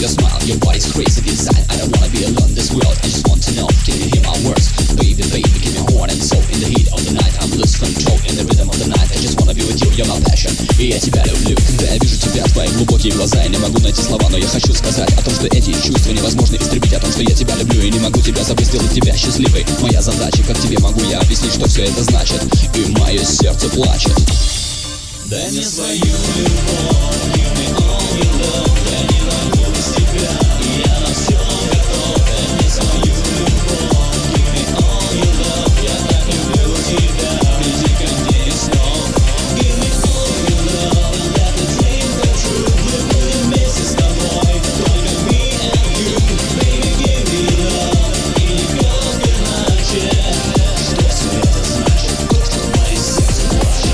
your smile, your body's crazy design. I don't wanna be alone in this world, I just want to know, can you hear my words? Baby, baby, give me horn and soul. In the heat of the night, I'm lose control. In the rhythm of the night, I just wanna be with you, you're my passion. И я тебя люблю, когда я вижу тебя, твои глубокие глаза. Я не могу найти слова, но я хочу сказать о том, что эти чувства невозможно истребить. О том, что я тебя люблю и не могу тебя забыть, сделать тебя счастливой. Моя задача, как тебе могу я объяснить, что все это значит. И мое сердце плачет. Дай мне свою любовь, give me all your love. Я не могу без тебя, я на все готов. Дай мне свою любовь, give me all your love. Я так люблю тебя, приди ко мне и снова. Give me all your love, and let the dream come true. Мы будем вместе с тобой, только me and you. Baby, give me love, и никак иначе. Что все это значит, что мое сердце плачет.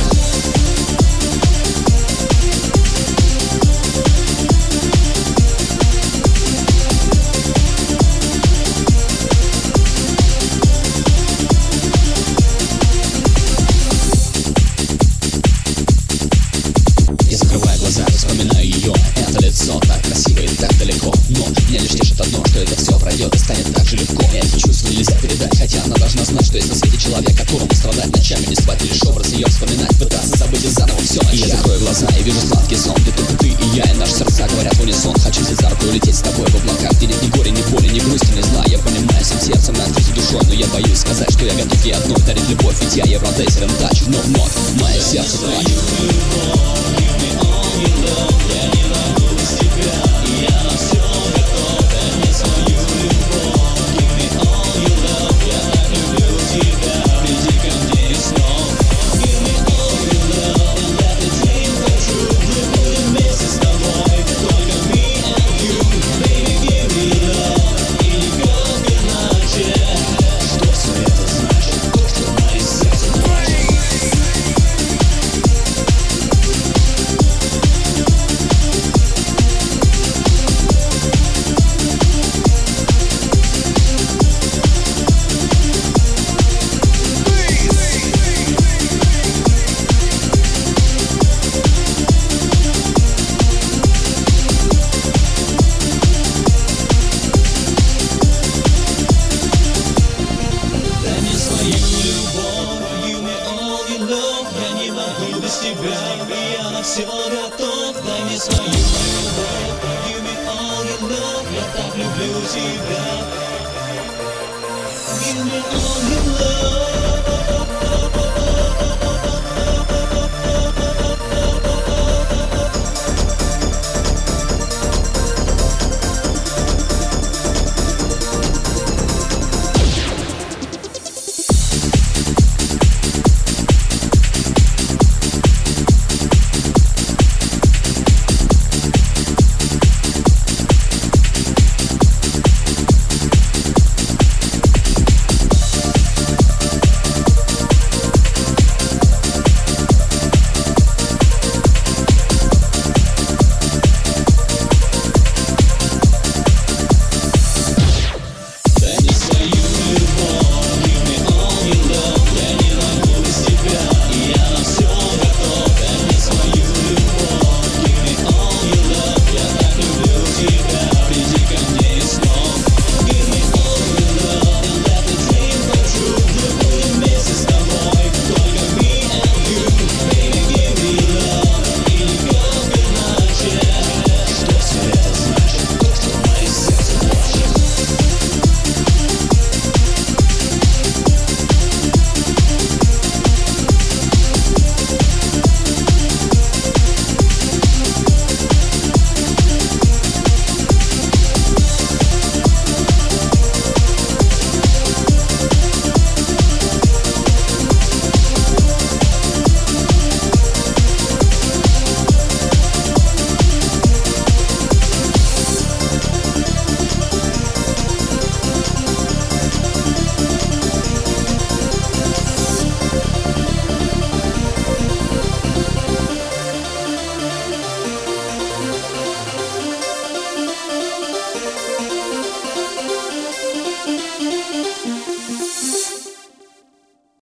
Вспоминаю ее, это лицо так красиво и так далеко. Но меня лишь тешит одно, что это все пройдет и станет так же легко. Эти чувства нельзя передать, хотя она должна знать, что есть на свете человек, которому страдать ночами, не спать, лишь образ ее вспоминать, пытаться забыть и заново все начать. Я закрою глаза и вижу сладкий сон, где только ты и я, и наши сердца говорят в унисон. Хочу взять за руку и улететь с тобой в облака, где нет ни горя, ни боли, ни грусти, ни зла. Я понимаю всем сердцем, открыть душой, но я боюсь сказать, что я готов ей одной дарить любовь, ведь я Евродейсер и тач вновь мое сердце плачет. Я не могу без тебя, я на все готов. Дай мне свою любовь, give me all your love. Я так люблю тебя, give me all your love.